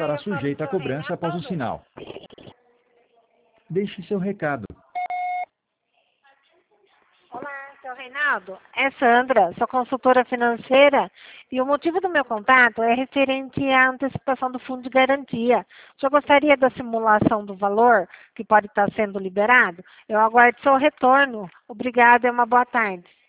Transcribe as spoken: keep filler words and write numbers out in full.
estará sujeita a cobrança após o sinal. Deixe seu recado. Olá, seu Reinaldo. É Sandra, sou consultora financeira e o motivo do meu contato é referente à antecipação do fundo de garantia. Já gostaria da simulação do valor que pode estar sendo liberado? Eu aguardo seu retorno. Obrigada e uma boa tarde.